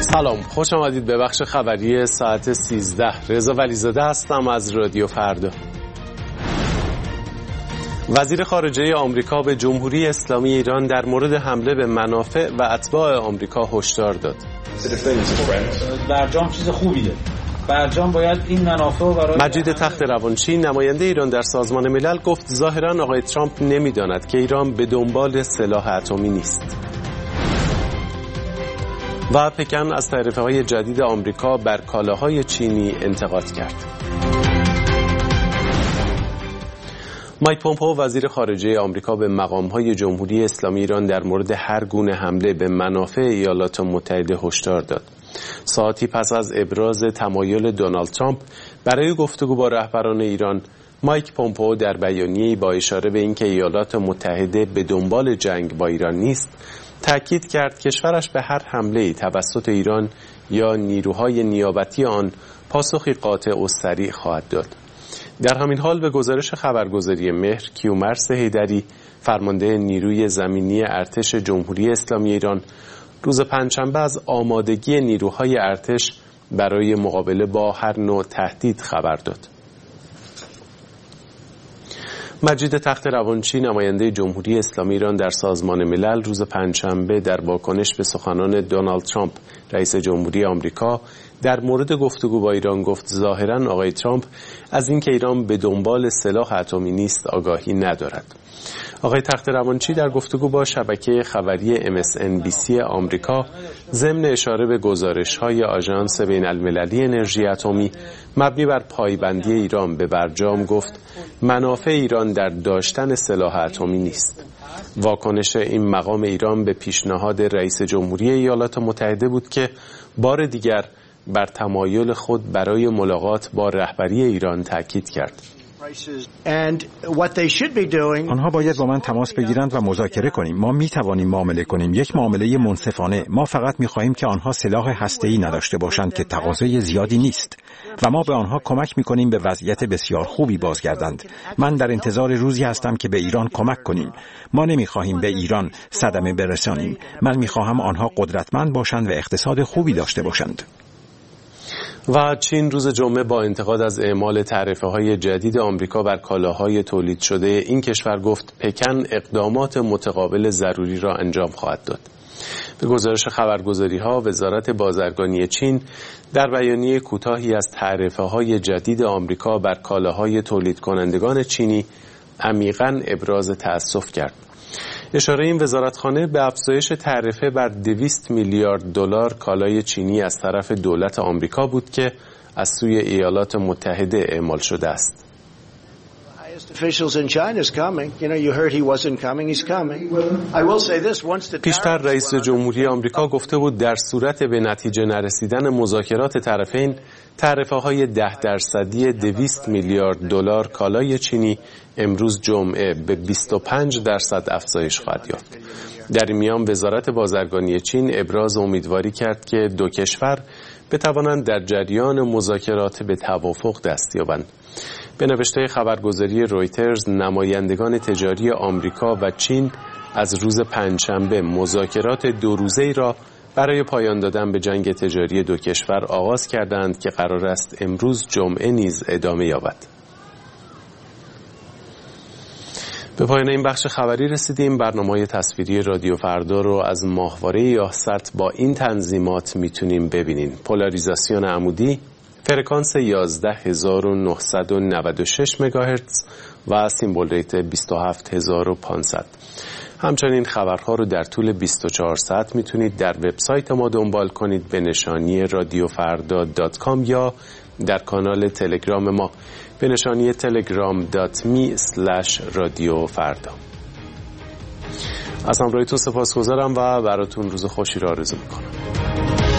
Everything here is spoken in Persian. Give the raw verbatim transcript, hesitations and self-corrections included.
سلام، خوش آمدید به بخش خبری ساعت سیزده. رضا ولیزاده هستم از رادیو فردا. وزیر خارجه آمریکا به جمهوری اسلامی ایران در مورد حمله به منافع و اتباع آمریکا هشدار داد. برجام چیز خوبیه. برجام باید این منافع رو برای مجید تخت روانچی نماینده ایران در سازمان ملل گفت ظاهراً آقای ترامپ نمی‌داند که ایران به دنبال سلاح اتمی نیست. و پکن از تعرفه‌های جدید آمریکا بر کالاهای چینی انتقاد کرد. مایک پومپئو وزیر خارجه آمریکا به مقام‌های جمهوری اسلامی ایران در مورد هر گونه حمله به منافع ایالات متحده هشدار داد. ساعتی پس از ابراز تمایل دونالد ترامپ برای گفتگو با رهبران ایران، مایک پومپئو در بیانیه‌ای با اشاره به اینکه ایالات متحده به دنبال جنگ با ایران نیست، تأکید کرد کشورش به هر حمله‌ای توسط ایران یا نیروهای نیابتی آن پاسخی قاطع و سریع خواهد داد. در همین حال به گزارش خبرگزاری مهر، کیومرث حیدری، فرمانده نیروی زمینی ارتش جمهوری اسلامی ایران، روز پنجشنبه از آمادگی نیروهای ارتش برای مقابله با هر نوع تهدید خبر داد. مجید تخت روانچی نماینده جمهوری اسلامی ایران در سازمان ملل روز پنجشنبه در واکنش به سخنان دونالد ترامپ رئیس جمهوری آمریکا در مورد گفتگو با ایران گفت ظاهراً آقای ترامپ از اینکه ایران به دنبال سلاح اتمی نیست آگاهی ندارد. آقای تخت روانچی در گفتگو با شبکه خبری ام اس ان بی سی آمریکا ضمن اشاره به گزارش‌های آژانس بین‌المللی انرژی اتمی مبنی بر پایبندی ایران به برجام گفت منافع ایران در داشتن سلاح اتمی نیست. واکنش این مقام ایران به پیشنهاد رئیس جمهوری ایالات متحده بود که بار دیگر بر تمایل خود برای ملاقات با رهبری ایران تاکید کرد. آنها باید با من تماس بگیرند و مذاکره کنیم. ما می توانیم معامله کنیم، یک معامله منصفانه. ما فقط می خواهیم که آنها سلاح هسته‌ای نداشته باشند که تقاضای زیادی نیست و ما به آنها کمک می کنیم به وضعیت بسیار خوبی بازگردند. من در انتظار روزی هستم که به ایران کمک کنیم. ما نمی خواهیم به ایران صدمه برسانیم. من می خواهم آنها قدرتمند باشند و اقتصاد خوبی داشته باشند. و چین روز جمعه با انتقاد از اعمال تعرفه‌های جدید آمریکا بر کالاهای تولید شده این کشور گفت پکن اقدامات متقابل ضروری را انجام خواهد داد. به گزارش خبرگزاری‌ها وزارت بازرگانی چین در بیانیه کوتاهی از تعرفه‌های جدید آمریکا بر کالاهای تولید کنندگان چینی عمیقاً ابراز تأسف کرد. اشاره این وزارتخانه به افزایش تعرفه بر دویست میلیارد دلار کالای چینی از طرف دولت آمریکا بود که از سوی ایالات متحده اعمال شده است. پیشتر رئیس جمهوری آمریکا گفته بود در صورت به نتیجه نرسیدن مذاکرات طرفین تعرفه‌های ده درصدی دویست میلیارد دلار کالای چینی امروز جمعه به بیست و پنج درصد افزایش خواهد یافت. در این میان وزارت بازرگانی چین ابراز امیدواری کرد که دو کشور بتوانند در جریان مذاکرات به توافق دست یابند. به نوشته خبرگزاری رویترز نمایندگان تجاری آمریکا و چین از روز پنجشنبه مذاکرات دو روزه‌ای را برای پایان دادن به جنگ تجاری دو کشور آغاز کردند که قرار است امروز جمعه نیز ادامه یابد. به پایان این بخش خبری رسیدیم. برنامه‌های تصویری رادیو فردا رو از ماهواره یاهصد با این تنظیمات میتونیم ببینیم: پولاریزاسیون عمودی، فرکانس یازده هزار و نهصد و نود و شش مگاهرتز و سیمبل ریت بیست و هفت هزار و پانصد. همچنین خبرها رو در طول بیست و چهار ساعت میتونید در وبسایت ما دنبال کنید به نشانی رادیو فردا دات کام یا در کانال تلگرام ما به نشانی تلگرام دات می اسلش رادیو فردا. از همراهیتون سپاسگزارم و براتون روز خوشی را آرزو میکنم.